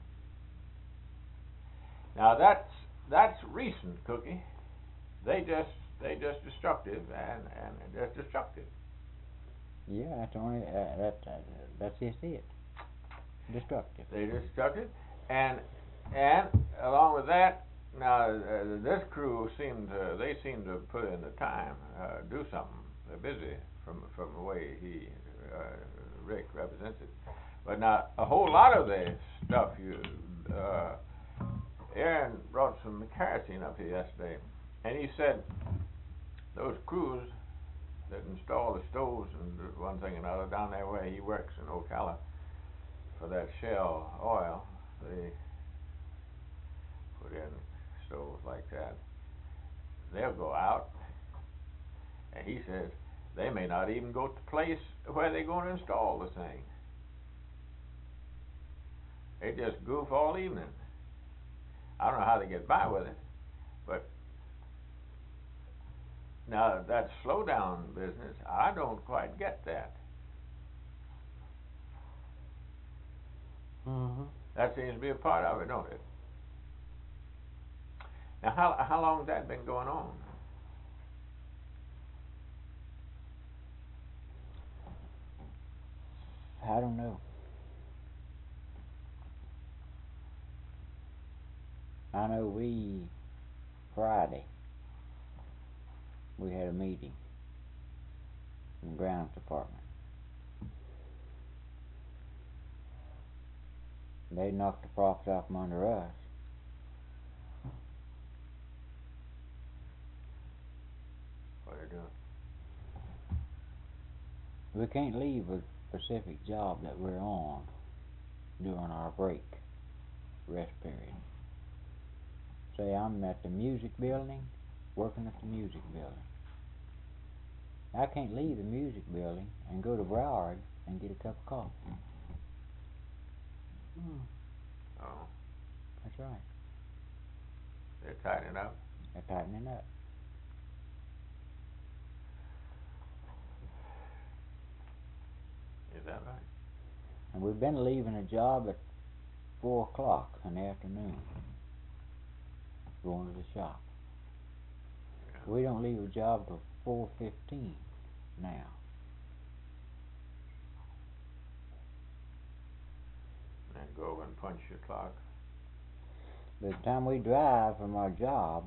[SPEAKER 1] Now, that's that's recent, Cookie. They just they just destructive and and just destructive.
[SPEAKER 2] Yeah, that's only uh, that uh, that's just it. Destructive.
[SPEAKER 1] They destructive, and and along with that, now uh, this crew seemed to they seem to put in the time, uh, do something. They're busy from from the way he uh, Rick represents it. But now a whole lot of the stuff you. Uh, Aaron brought some kerosene up here yesterday, and he said those crews that install the stoves and one thing and another down there where he works in Ocala for that Shell oil, they put in stoves like that. They'll go out, and he says they may not even go to the place where they're going to install the thing. They just goof all evening. I don't know how they get by with it, but now that slow down business, I don't quite get that.
[SPEAKER 4] Mm-hmm.
[SPEAKER 1] That seems to be a part of it, don't it? Now, how how long has that been going on?
[SPEAKER 2] I don't know. I know we, Friday, we had a meeting in the grounds department. They knocked the profits out from under us.
[SPEAKER 1] What are they doing?
[SPEAKER 2] We can't leave a specific job that we're on during our break, rest period. Say I'm at the music building, working at the music building. I can't leave the music building and go to Broward and get a cup of coffee.
[SPEAKER 4] Mm.
[SPEAKER 1] Oh,
[SPEAKER 2] That's right.
[SPEAKER 1] they're tightening up.
[SPEAKER 2] They're tightening up.
[SPEAKER 1] Is that right?
[SPEAKER 2] And we've been leaving a job at four o'clock in the afternoon, going to the shop.
[SPEAKER 1] Yeah.
[SPEAKER 2] We don't leave a job till four fifteen now.
[SPEAKER 1] And go over and punch your clock.
[SPEAKER 2] By the time we drive from our job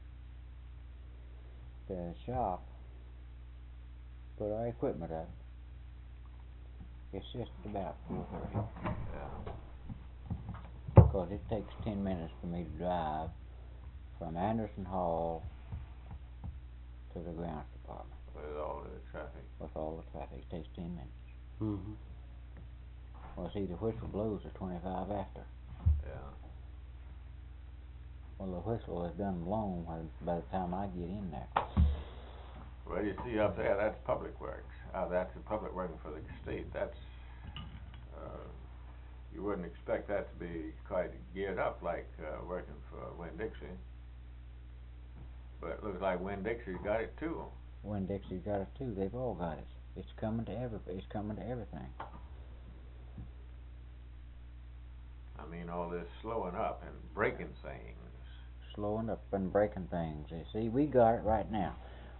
[SPEAKER 2] to the shop, put our equipment up, it's just about four thirty.
[SPEAKER 1] Yeah.
[SPEAKER 2] Because it takes ten minutes for me to drive from Anderson Hall to the grounds department.
[SPEAKER 1] With all the traffic.
[SPEAKER 2] With all the traffic, it takes ten minutes.
[SPEAKER 4] Mm-hmm.
[SPEAKER 2] Well, see, the whistle blows at twenty-five after.
[SPEAKER 1] Yeah.
[SPEAKER 2] Well, the whistle is done blown by the time I get in there.
[SPEAKER 1] Well, you see up there, that's public works. Uh, that's the public working for the state. That's, uh, you wouldn't expect that to be quite geared up like uh, working for Winn-Dixie. But it looks like Winn-Dixie's got it too.
[SPEAKER 2] Winn-Dixie's got it too. They've all got it. It's coming to every. It's coming to everything.
[SPEAKER 1] I mean, all this slowing up and breaking things.
[SPEAKER 2] Slowing up and breaking things. You see, we got it right now.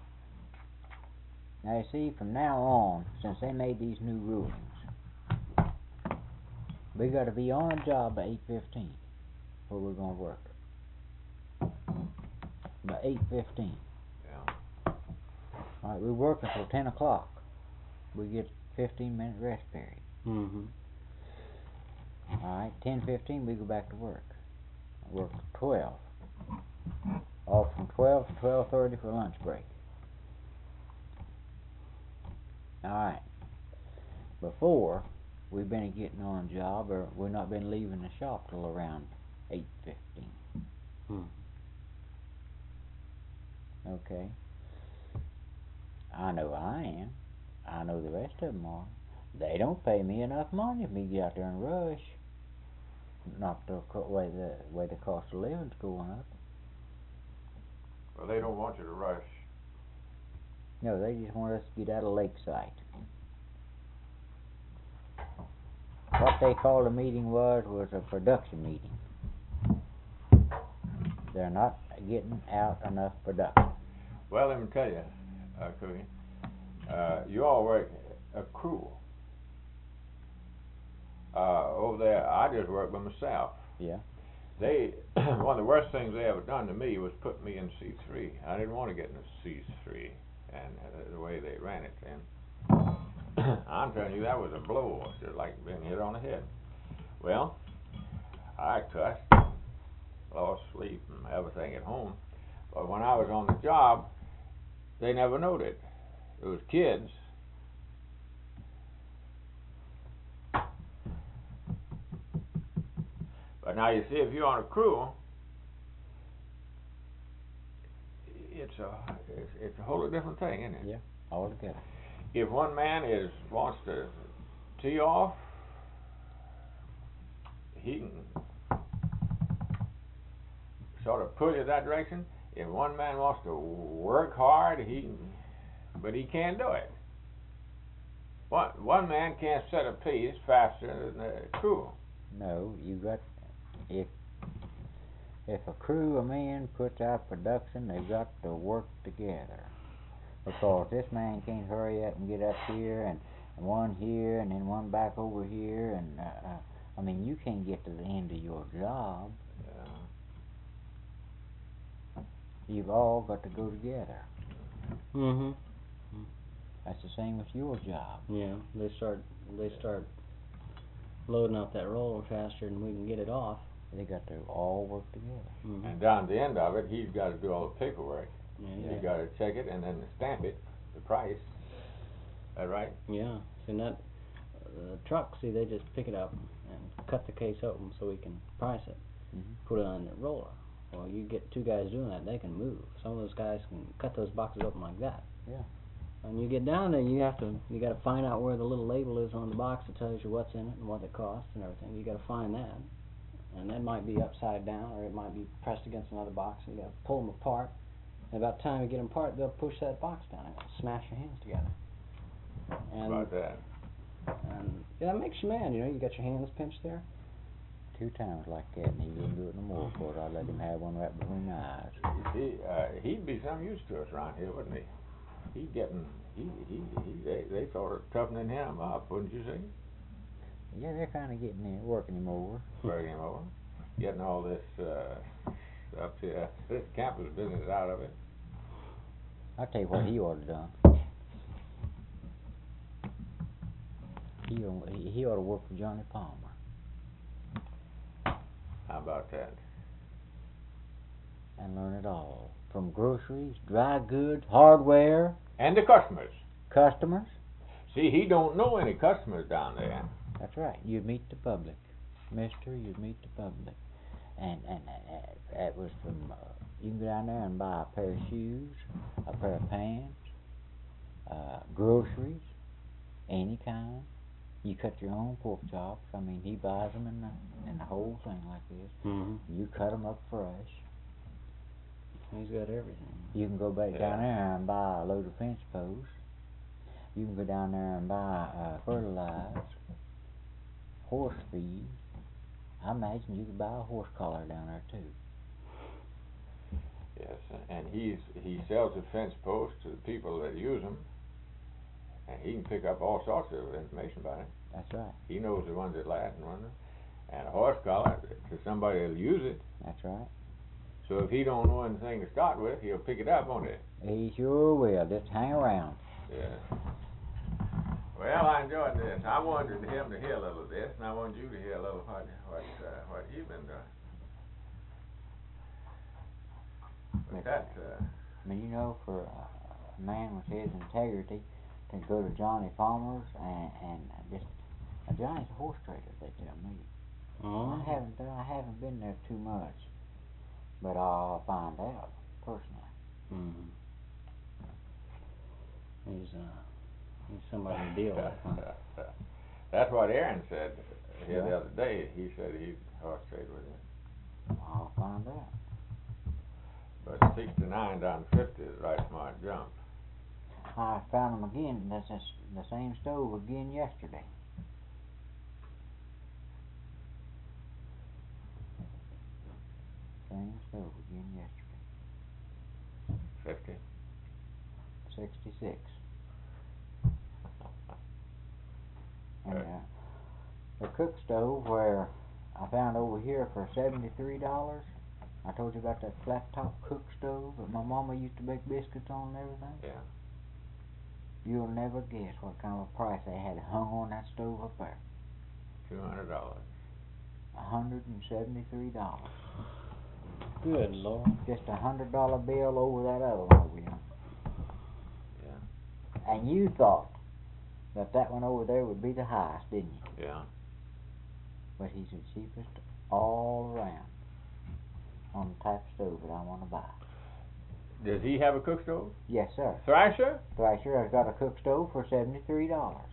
[SPEAKER 2] Now, you see, from now on, since they made these new rulings, we got to be on a job by eight fifteen, where we're going to work. By eight fifteen.
[SPEAKER 1] Yeah.
[SPEAKER 2] All right, we work until ten o'clock. We get fifteen minute rest period.
[SPEAKER 4] Mm-hmm.
[SPEAKER 2] All right, ten fifteen we go back to work. Work till twelve. Off from twelve to twelve thirty for lunch break. All right. Before, we've been getting on a job, or we've not been leaving the shop till around eight fifteen.
[SPEAKER 4] Hmm.
[SPEAKER 2] Okay. I know I am. I know the rest of them are. They don't pay me enough money for me to get out there and rush. Not the co- way the way the cost of living's going up.
[SPEAKER 1] Well, they don't want you to rush.
[SPEAKER 2] No, they just want us to get out of Lakeside. What they called the meeting was was a production meeting. They're not getting out enough production.
[SPEAKER 1] Well, let me tell you, uh, Cookie, uh, you all work a crew. Uh, over there, I just work by myself.
[SPEAKER 2] Yeah.
[SPEAKER 1] They, one of the worst things they ever done to me was put me in C three. I didn't want to get in C three, and uh, the way they ran it then. I'm telling you, that was a blow, just like being hit on the head. Well, I cussed, lost sleep and everything at home. But when I was on the job, they never noted. It was kids. But now you see, if you're on a crew, it's a it's, it's a whole different thing, isn't it?
[SPEAKER 2] Yeah, altogether.
[SPEAKER 1] If one man is wants to tee off, he can sort of push it that direction. If one man wants to work hard, he can, but he can't do it. One one man can't set a pace faster than the crew.
[SPEAKER 2] No, you got if if a crew of men puts out production, they've got to work together. Because this man can't hurry up and get up here, and, and one here, and then one back over here, and uh, uh, I mean, you can't get to the end of your job.
[SPEAKER 1] Yeah.
[SPEAKER 2] You've all got to go together.
[SPEAKER 4] Mm-hmm.
[SPEAKER 2] That's the same with your job.
[SPEAKER 4] Yeah, they start they start loading up that roller faster than we can get it off.
[SPEAKER 2] They got to all work together.
[SPEAKER 4] Mm-hmm.
[SPEAKER 1] And down at the end of it, he's got to do all the paperwork.
[SPEAKER 4] Yeah,
[SPEAKER 1] He's got to check it and then stamp it, the price. That right?
[SPEAKER 4] yeah. See, that uh, truck, see, they just pick it up and cut the case open so we can price it,
[SPEAKER 2] Mm-hmm.
[SPEAKER 4] put it on the roller. Well, you get two guys doing that, they can move. Some of those guys can cut those boxes open like that.
[SPEAKER 2] Yeah.
[SPEAKER 4] And you get down there, you have to, you got to find out where the little label is on the box that tells you what's in it and what it costs and everything. You got to find that, and that might be upside down or it might be pressed against another box. And you got to pull them apart. And about the time you get them apart, they'll push that box down and smash your hands together. And
[SPEAKER 1] About that.
[SPEAKER 4] and yeah, that makes you mad. You know, you got your hands pinched there.
[SPEAKER 2] Two times like that, and he wouldn't do it no more. Of course, I let him have one right between my eyes.
[SPEAKER 1] He, uh, he'd be some use to us around here, wouldn't he? He getting, he, he, he they, they sort of toughening him up, wouldn't you say?
[SPEAKER 2] Yeah, they're kind of getting in, working him over.
[SPEAKER 1] Working him over, getting all this uh, up here, this campus business out of it.
[SPEAKER 2] I'll tell you what he ought to done. He ought, he, he ought to work for Johnny Palmer.
[SPEAKER 1] How about that?
[SPEAKER 2] And learn it all. From groceries, dry goods, hardware,
[SPEAKER 1] And the customers.
[SPEAKER 2] customers.
[SPEAKER 1] See, he don't know any customers down there.
[SPEAKER 2] That's right. You'd meet the public. Mister, you'd meet the public. And, and, and that was from, uh, you can go down there and buy a pair of shoes, a pair of pants, uh, groceries, any kind. You cut your own pork chops. I mean, he buys them in the, in the whole thing like this.
[SPEAKER 4] Mm-hmm.
[SPEAKER 2] You cut them up fresh.
[SPEAKER 4] He's got everything.
[SPEAKER 2] You can go back
[SPEAKER 1] Yeah.
[SPEAKER 2] down there and buy a load of fence posts. You can go down there and buy uh, fertilizer, horse feed. I imagine you could buy a horse collar down there too.
[SPEAKER 1] Yes, and he's he sells the fence posts to the people that use them, and he can pick up all sorts of information about it.
[SPEAKER 2] That's right.
[SPEAKER 1] He knows the ones that last and ones that, and a horse collar to somebody that'll use it.
[SPEAKER 2] That's right.
[SPEAKER 1] So if he don't know anything to start with, he'll pick it up, won't he?
[SPEAKER 2] He sure will. Just hang around.
[SPEAKER 1] Yeah. Well, I enjoyed this. I wanted him to hear a little of this, and I wanted you to hear a little what what uh, what you've been doing. But that, uh,
[SPEAKER 2] I mean, you know, for a man with his integrity to go to Johnny Farmer's and and just now Johnny's a horse trader. They tell me.
[SPEAKER 4] Oh.
[SPEAKER 2] I haven't done- I haven't been there too much, but I'll find out personally.
[SPEAKER 4] Mm-hmm. He's uh, he's somebody to deal with. Huh?
[SPEAKER 1] that's what Aaron said here
[SPEAKER 2] Yeah.
[SPEAKER 1] the other day. He said he'd horse trade with him.
[SPEAKER 2] I'll find out.
[SPEAKER 1] But sixty-nine down fifty is a right smart jump.
[SPEAKER 2] I found them again. That's the s- the same stove again yesterday. Same stove again yesterday.
[SPEAKER 1] Fifty.
[SPEAKER 2] Sixty-six. And uh, the cook stove where I found over here for seventy-three dollars. I told you about that flat top cook stove that my mama used to bake biscuits on and everything.
[SPEAKER 1] Yeah.
[SPEAKER 2] You'll never guess what kind of a price they had hung on that stove up there.
[SPEAKER 1] Two hundred dollars.
[SPEAKER 2] A hundred and seventy-three dollars.
[SPEAKER 4] Good Lord.
[SPEAKER 2] Just a hundred dollar bill over that other one over here.
[SPEAKER 1] Yeah.
[SPEAKER 2] And you thought that that one over there would be the highest, didn't you?
[SPEAKER 1] Yeah.
[SPEAKER 2] But he's the cheapest all around on the type of stove that I want to buy.
[SPEAKER 1] Does he have a cook stove?
[SPEAKER 2] Yes, sir.
[SPEAKER 1] Thrasher?
[SPEAKER 2] Thrasher has got a cook stove for seventy-three dollars.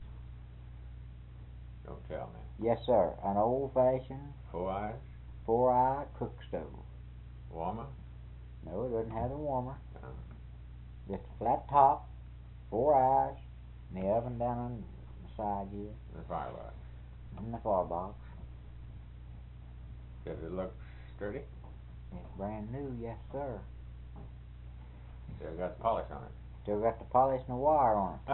[SPEAKER 1] Don't tell me.
[SPEAKER 2] Yes, sir. An old-fashioned
[SPEAKER 1] Four eyes?
[SPEAKER 2] four-eye cook stove.
[SPEAKER 1] Warmer?
[SPEAKER 2] No, it doesn't have the warmer.
[SPEAKER 1] No.
[SPEAKER 2] Just a flat top, four eyes, and the oven down on the side here,
[SPEAKER 1] The firelight.
[SPEAKER 2] and the firebox.
[SPEAKER 1] Does it look sturdy?
[SPEAKER 2] It's brand new, yes, sir.
[SPEAKER 1] Still got the polish on it.
[SPEAKER 2] Still got the polish and the wire on it.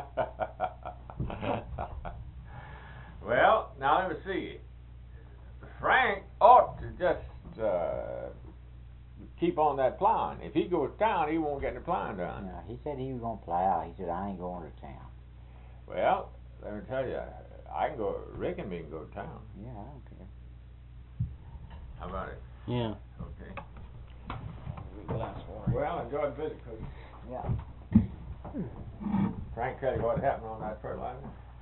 [SPEAKER 1] Well, now let me see. Frank ought to just uh, keep on that plowing. If he goes to town, he won't get the plowing done.
[SPEAKER 2] Now, he said he was going to plow. He said, I ain't going to town.
[SPEAKER 1] Well, let me tell you, I can go, Rick and me can go to town.
[SPEAKER 2] Yeah, I don't care.
[SPEAKER 1] How about it?
[SPEAKER 4] Yeah.
[SPEAKER 1] Okay.
[SPEAKER 4] Glass water.
[SPEAKER 1] Well, enjoy the visit, Coach.
[SPEAKER 2] Yeah.
[SPEAKER 1] Frank, tell you what happened on that fertilizer?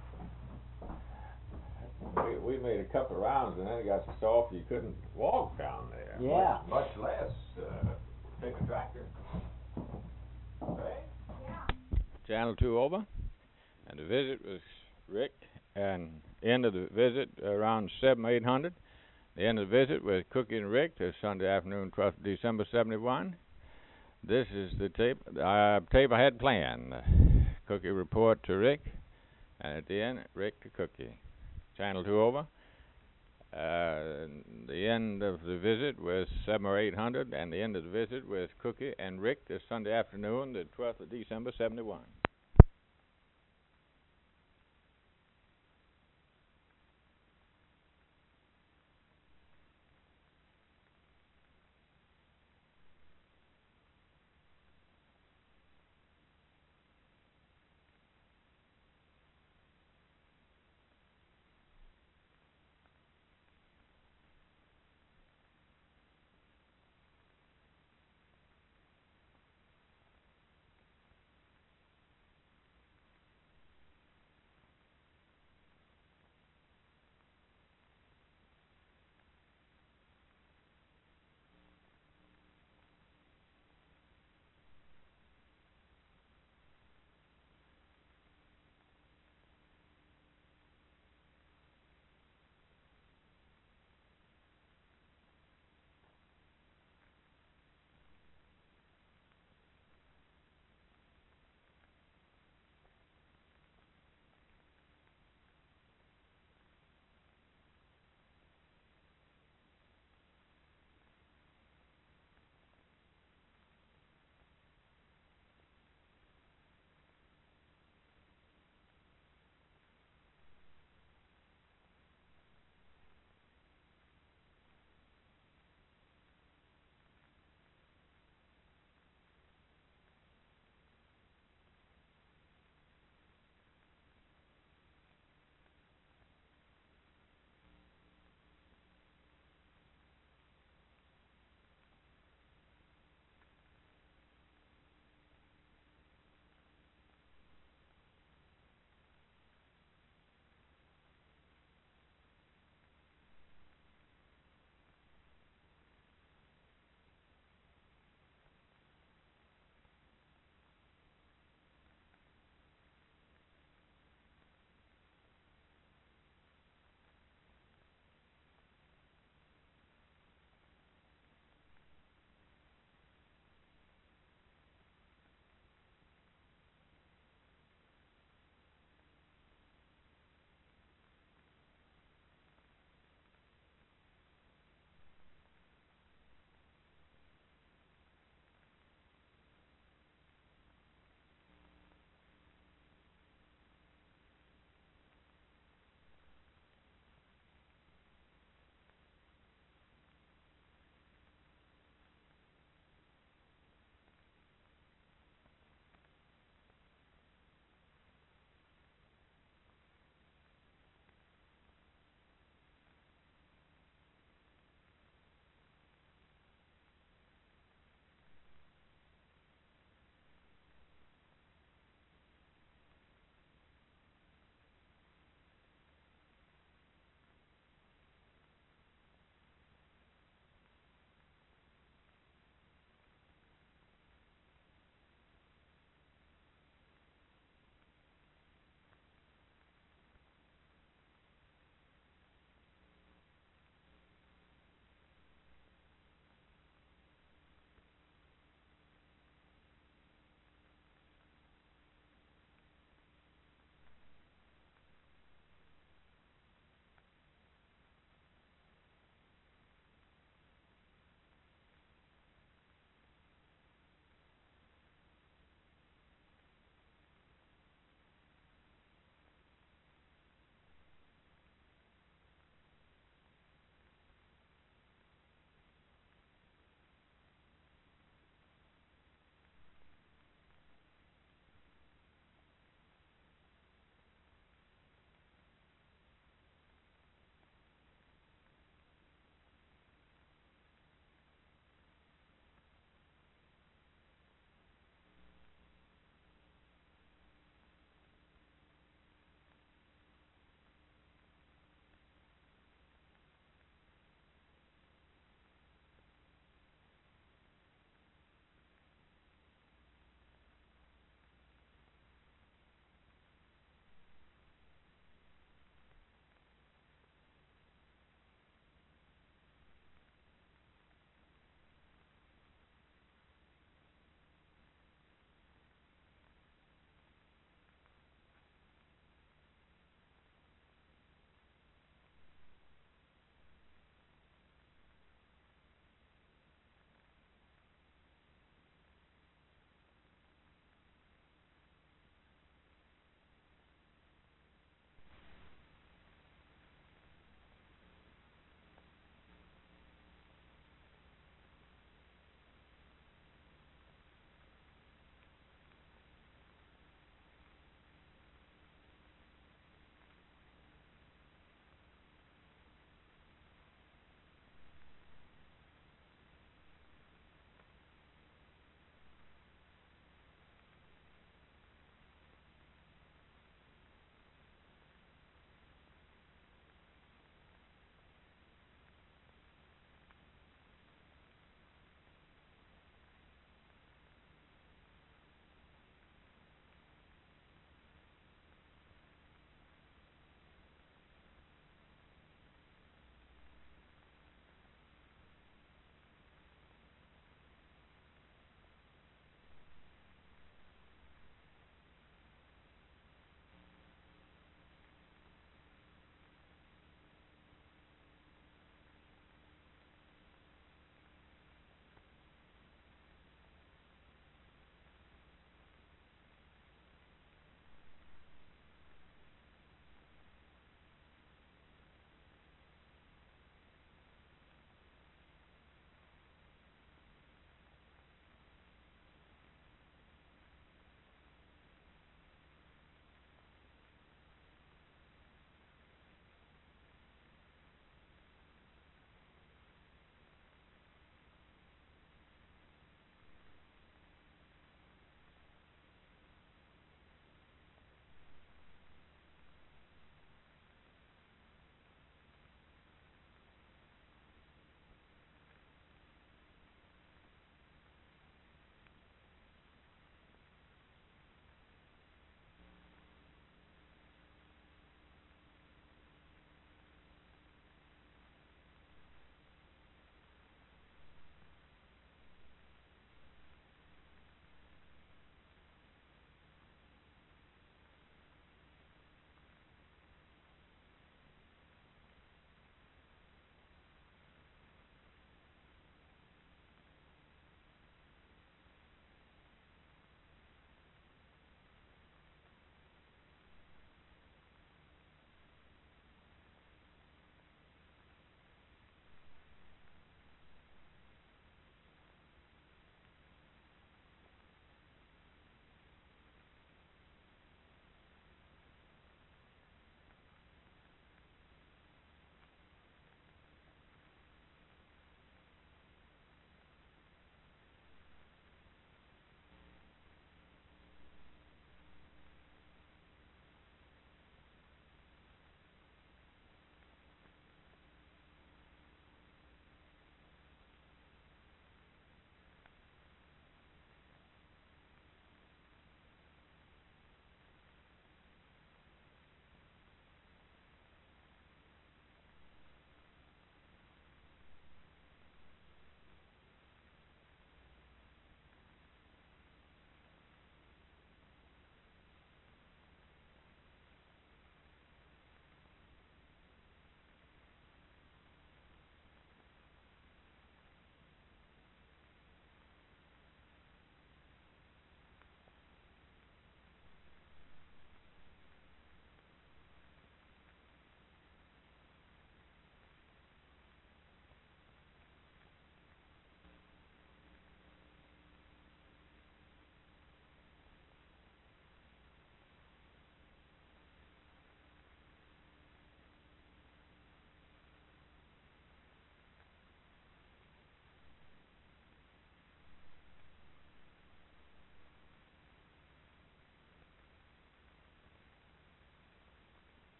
[SPEAKER 1] We, we made a couple of rounds and then it got so soft you couldn't walk down there.
[SPEAKER 2] Yeah.
[SPEAKER 1] Much, much less uh, take a tractor. Okay? Channel two over. And the visit was Rick. And end of the visit around seven, eight hundred. The end of the visit with Cookie and Rick this Sunday afternoon, twelfth of December, seventy-one. This is the tape, uh, tape I had planned. Cookie report to Rick, and at the end, Rick to Cookie. Channel two over. Uh, the end of the visit was seven or eight hundred, and the end of the visit with Cookie and Rick this Sunday afternoon, the twelfth of December, seventy-one.